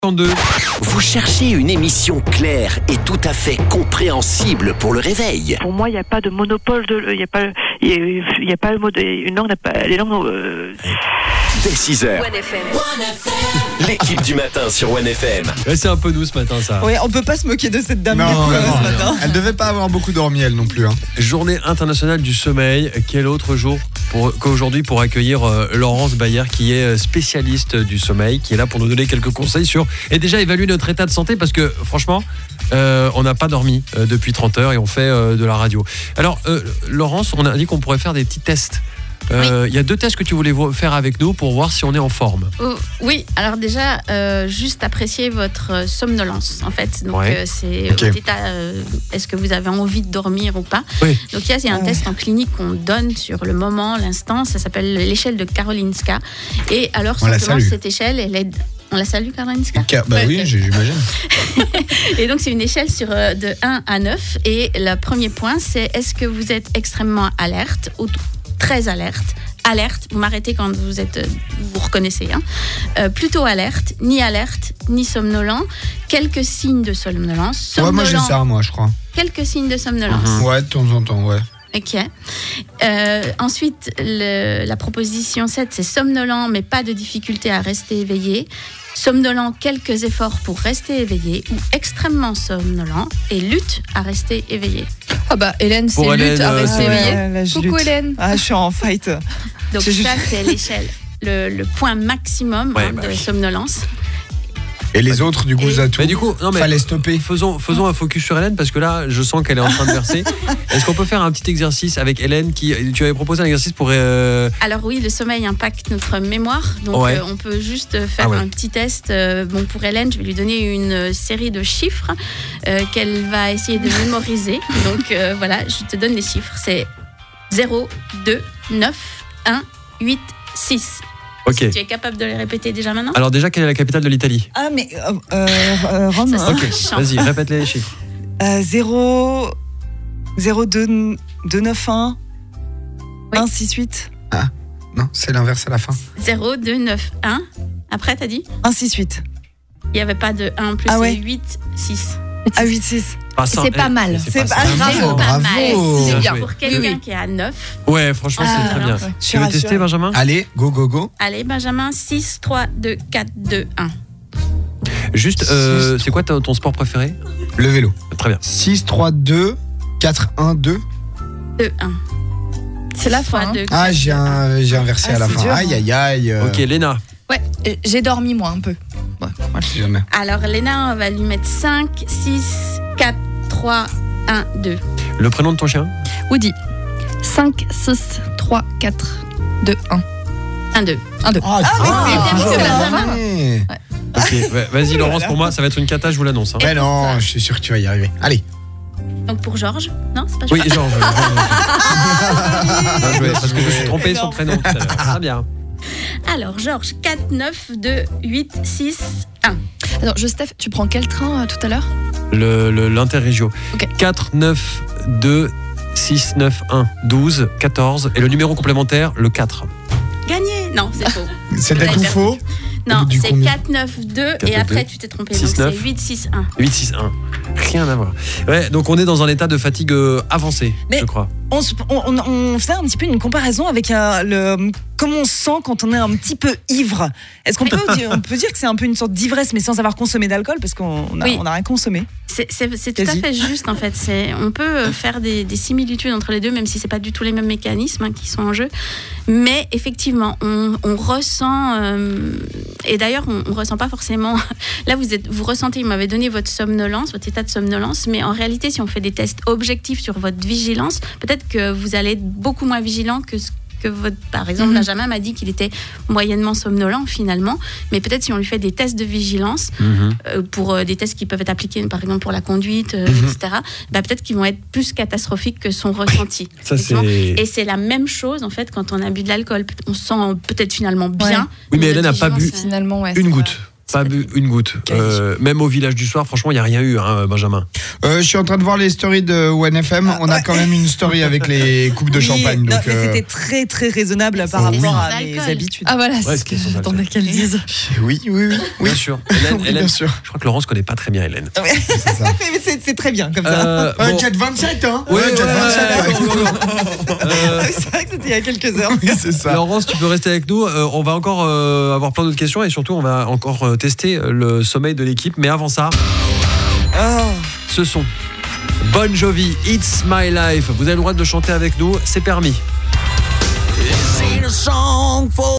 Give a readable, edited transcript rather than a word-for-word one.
Vous cherchez une émission claire et tout à fait compréhensible pour le réveil. Pour moi, il n'y a pas de monopole il n'y a pas le mot une langue n'a pas les langues. Dès 6h. L'équipe du matin sur OneFM. Ouais, c'est un peu nous ce matin, ça. Oui, on peut pas se moquer de cette dame Non, ce matin. Elle devait pas avoir beaucoup dormi, elle non plus. Hein. Journée internationale du sommeil. Quel autre jour qu'aujourd'hui pour accueillir Laurence Bayer, qui est spécialiste du sommeil, qui est là pour nous donner quelques conseils sur et déjà évaluer notre état de santé, parce que franchement, on n'a pas dormi depuis 30 heures et on fait de la radio. Alors, Laurence, on a dit qu'on pourrait faire des petits tests. Il y a 2 tests que tu voulais faire avec nous pour voir si on est en forme. Oui, alors déjà, juste apprécier votre somnolence, en fait. Donc, c'est Okay. votre état, est-ce que vous avez envie de dormir ou pas. Oui. Donc, il y a un test en clinique qu'on donne sur le moment, l'instant. Ça s'appelle l'échelle de Karolinska. Et alors, On la simplement, salue. cette échelle, elle est... On la salue, Karolinska ? Bah oui, Ok. j'imagine. Et donc, c'est une échelle de 1 à 9. Et le premier point, c'est est-ce que vous êtes extrêmement alerte ou très alerte ? Alerte, vous m'arrêtez quand vous reconnaissez. Plutôt alerte, ni somnolent. Quelques signes de somnolence. Ouais, moi j'ai ça, moi, je crois. Quelques signes de somnolence. Ouais, de temps en temps, ouais. Ok. Ensuite, la proposition 7, c'est somnolent, mais pas de difficulté à rester éveillé. Somnolent, quelques efforts pour rester éveillé, ou extrêmement somnolent et lutte à rester éveillé. Ah bah Hélène, c'est Pour lutte Hélène, à rester éveillée. Là, Coucou lutte. Hélène. Ah, je suis en fight. Donc C'est juste- ça, c'est l'échelle, le point maximum de somnolence. Et les autres, du coup, Et- ça tout. Mais du coup, non, mais fallait stopper. faisons un focus sur Hélène, parce que là, je sens qu'elle est en train de verser. Est-ce qu'on peut faire un petit exercice avec Hélène tu avais proposé un exercice pour... Alors oui, le sommeil impacte notre mémoire, donc Ouais. on peut juste faire un petit test. Pour Hélène, je vais lui donner une série de chiffres qu'elle va essayer de mémoriser. Donc voilà, je te donne les chiffres. C'est 0, 2, 9, 1, 8, 6. Ok. Tu es capable de les répéter déjà maintenant ? Alors déjà, quelle est la capitale de l'Italie ? Ah mais Rome. Ça, Ok, chiant. vas-y, répète les chiffres. 0 2 9 1 1 6 8 Non, c'est l'inverse à la fin. 0, 2, 9, 1. Après, t'as dit ? 1 6 8. Il n'y avait pas de 1 en plus, Ah ouais. c'est 8, 6. Ah 8 6. C'est pas mal. C'est pas C'est Bravo, pas bravo. mal. Bien Bien joué. pour quelqu'un qui est à 9. Ouais, franchement, c'est très bien. ouais. Je suis Tu veux rassurée. tester, Benjamin ? Allez, go. Allez, Benjamin, 6, 3, 2, 4, 2, 1. Juste, c'est quoi ton sport préféré ? Le vélo. Très bien. 6, 3, 2, 4, 1, 2. 2, 1. C'est la fin. 3, 2, 4, Ah, j'ai inversé Ah, à la c'est fin. dur, Aïe, aïe, aïe. Ok, Léna. Ouais, j'ai dormi moi un peu. Ouais, voilà. Je sais jamais. Alors, Léna, on va lui mettre 5, 6, 4, 3, 1, 2. Le prénom de ton chien ? Woody. 5, 6, 3, 4, 2, 1. 1, 2. 1 2. Ah, c'est toujours bien, la c'est fin. Ok, ouais, vas-y Laurence, pour moi, ça va être une cata, je vous l'annonce. Hein. Mais non, je suis sûr que tu vas y arriver. Allez. Donc, pour Georges, non, c'est pas Oui, Georges. Georges. Bien joué, parce que je me suis trompé sur le prénom tout à l'heure. Très bien. Alors, Georges, 4, 9, 2, 8, 6, 1. Alors, Steph, tu prends quel train tout à l'heure ? L'interrégio. Ok. 4, 9, 2, 6, 9, 1, 12, 14. Et le numéro complémentaire, le 4. Gagné. Non, c'est faux. C'était Là, tout il faux. Non, Du c'est combien 4, 9, 2 4, et après 2, tu t'es trompé. 6, Donc 9. c'est 8, 6, 1. 8, 6, 1. Rien à voir. Ouais, donc on est dans un état de fatigue avancé, Mais- je crois. On faisait un petit peu une comparaison avec comment on se sent quand on est un petit peu ivre. Est-ce qu'on peut dire que c'est un peu une sorte d'ivresse, mais sans avoir consommé d'alcool, parce qu'on n'a Oui. rien consommé. C'est tout à Vas-y. fait juste en fait. On peut faire des similitudes entre les deux, même si c'est pas du tout les mêmes mécanismes qui sont en jeu. Mais effectivement, on ressent, et d'ailleurs on ressent pas forcément. Là vous ressentez, vous m'avez donné votre somnolence, votre état de somnolence, mais en réalité si on fait des tests objectifs sur votre vigilance, peut-être que vous allez être beaucoup moins vigilant que par exemple, Benjamin m'a dit qu'il était moyennement somnolent finalement, mais peut-être si on lui fait des tests de vigilance, pour des tests qui peuvent être appliqués par exemple pour la conduite, etc., peut-être qu'ils vont être plus catastrophiques que son ressenti. Ça, effectivement. c'est- Et c'est la même chose en fait quand on a bu de l'alcool. On se sent peut-être finalement bien. Oui, mais notre Hélène n'a pas vigilance, bu Finalement, ouais. une c'est goutte. Pas bu une goutte. Même au village du soir, franchement, il n'y a rien eu, hein, Benjamin. Je suis en train de voir les stories de OneFM. On a quand même une story avec les coupes de champagne. Non, Donc, mais c'était très très raisonnable par rapport à Sans mes alcool. habitudes. Ah voilà, Ouais, c'est ce que c'est sans j'attendais alcool. qu'elle dise. oui. Bien sûr. Oui, Hélène, bien sûr. je crois que Laurence connaît pas très bien Hélène. Ouais. C'est ça. Mais c'est très bien comme ça. Bon. 4,27, hein. Ouais, 4,27. C'est vrai que c'était il y a quelques heures. Oui, c'est ça. Laurence, tu peux rester avec nous. On va encore avoir plein d'autres questions et surtout, on va encore tester le sommeil de l'équipe. Mais avant ça, ce son. Bon Jovi, It's My Life. Vous avez le droit de le chanter avec nous, c'est permis.